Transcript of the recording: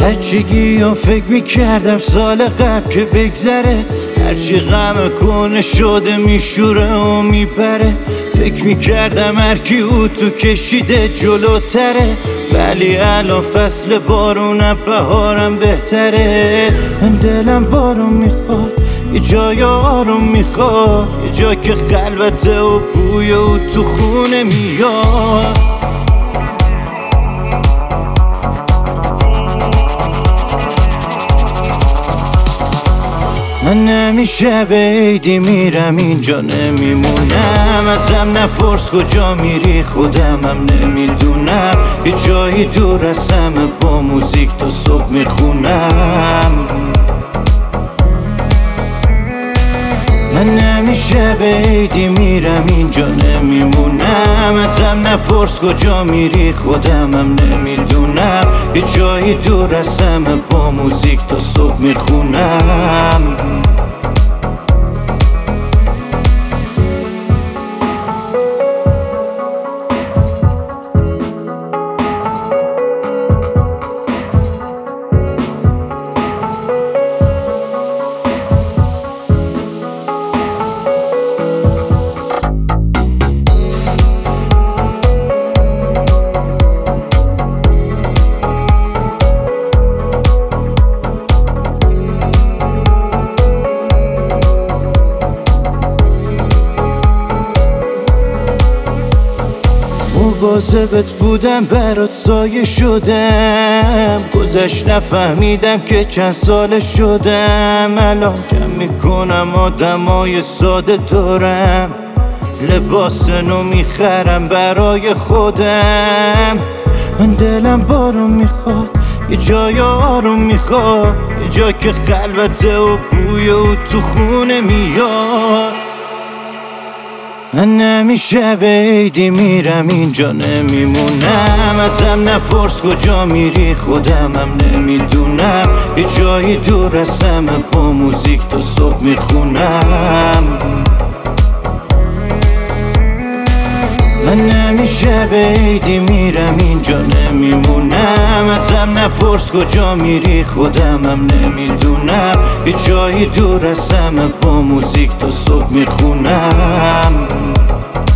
بچگی و فکر میکردم سال قبل که بگذره، هرچی غم کنه شده میشوره و میبره. فکر میکردم هرکی او تو کشیده جلوتره، ولی الان فصل بارونم بهارم بهتره. من دلم بارون میخواد، یه جای آروم میخواد، یه جا که خلوته و بوی او تو خونه میاد. من همیشه به عیدی میرم اینجا نمیمونم، ازم نپرس کجا میری خودمم نمیدونم. یه جایی دور از همه با موزیک تا صبح میخونم. من همیشه به عیدی میرم اینجا نمیمونم، ازم نپرس کجا میری خودمم نمیدونم. یه جایی دور از همه با موزیک تا صبح میخونم. مواظبت بودم برات سایه شدم، گذشت نفهمیدم که چند ساله شدم. الان جمع میکنم آدمای ساده دارم، لباس نو میخرم برای خودم. من دلم بارون میخواد، یه جای آروم میخواد، یه جا که خلوته و بوی او تو خونه میاد. من همیشه به عیدی میرم اینجا نمیمونم، ازم نپرس کجا میری خودمم نمیدونم. یه جایی دور از همه با موزیک تا صبح میخونم. من همیشه به عیدی میرم اینجا نمیمونم، ازم نپرس کجا میری خودمم نمیدونم. یه جایی دور از همه با موزیک تا صبح میخونم.